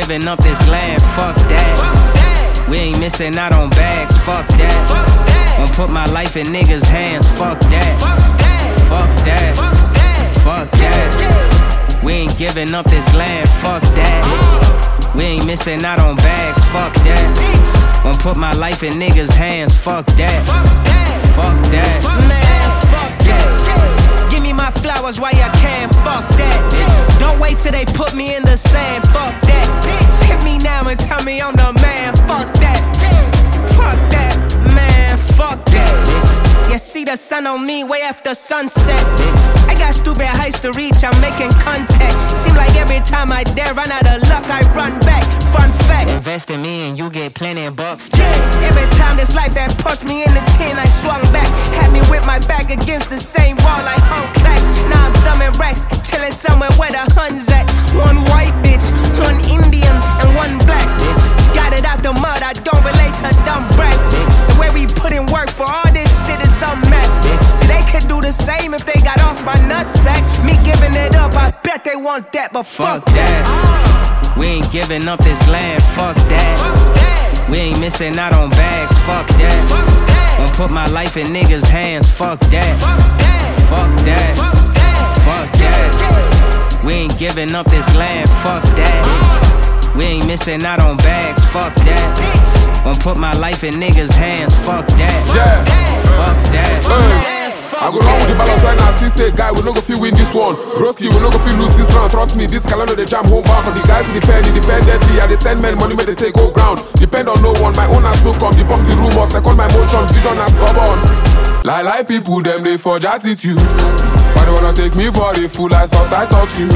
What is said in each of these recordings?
giving up this land, fuck that. We ain't missing out on bags, fuck that. Won't put my life in niggas' hands, fuck that. Fuck that, fuck that. We ain't giving up this land, fuck that. We ain't missing out on bags, fuck that. Won't put my life in niggas' hands, fuck that. Fuck that, man, fuck that. Give me my flowers while you can, fuck that. Don't wait till they put me in the sand, fuck that. Hit me now and tell me I'm the man, fuck that. Fuck that, man, fuck that. You see the sun on me way after sunset. I got stupid heights to reach, I'm making contact. Seem like every time I dare run out of luck, I run back. Fun fact, invest in me and you get plenty of bucks. Every time this life that pushed me in the chin, I swung back. Had me with my back against the same wall, I hung plaques. Now I'm thumbing racks, chilling somewhere where the Huns at. One white bitch, one Indian, and one black bitch. Got it out the mud, I don't relate to dumb brats. The way we put in work for all this shit is unmatched. See, they could do the same if they got off my nutsack. Me giving it up, I bet they want that, but fuck that. We ain't giving up this land, fuck that. We ain't missing out on bags, fuck that. Won't put my life in niggas' hands, fuck that. Fuck that, fuck that. We ain't giving up this land, fuck that. We ain't missing out on bags, fuck that. Won't put my life in niggas' hands, fuck that. Fuck that. I go wrong with the balance right now, see say guy, we no go fit win this one. Broski, we no go fit lose this round. Trust me, this calendar they jam home bar for the guys independently. I they send men money, make they take go ground. Depend on no one, my own as so come. Debunk the rumors, second my motion, vision as stubborn. Lie people, them they forge attitude. Why they wanna take me for a fool? I thought you.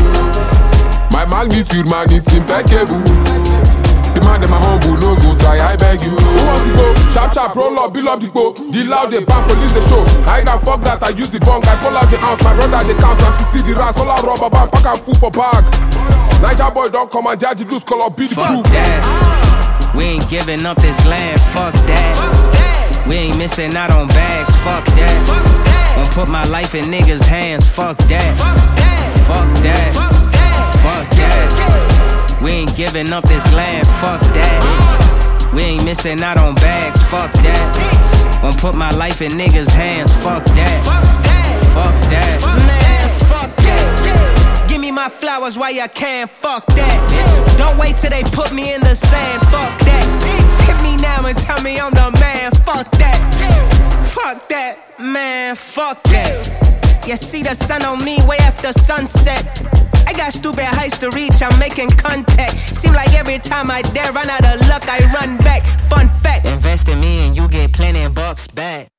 My magnitude, man, it's impeccable. The man, them a humble, no go try, I beg you. Who wants to go? Sharp, roll up, build up the go. The loud, they bang, police the show. I ain't fuck that, I use the bunk, I call out the ounce. My brother, they count, and see the rats. All out rubber band, pack and food for bag. Niger boy, don't come and judge the blues, call up, be the fuck proof. That. We ain't giving up this land, fuck that. We ain't missing out on bags, fuck that. Won't put my life in niggas' hands, fuck that. Fuck that, fuck that. We ain't giving up this land, fuck that. We ain't missing out on bags, fuck that. Won't put my life in niggas' hands, fuck that. Fuck that, man, fuck that. Give me my flowers while you can, fuck that. Don't wait till they put me in the sand, fuck that. Hit me now and tell me I'm the man, fuck that. Fuck that, man, fuck that. You see the sun on me way after sunset. I got stupid heights to reach, I'm making contact. Seem like every time I dare run out of luck, I run back. Fun fact, invest in me and you get plenty of bucks back.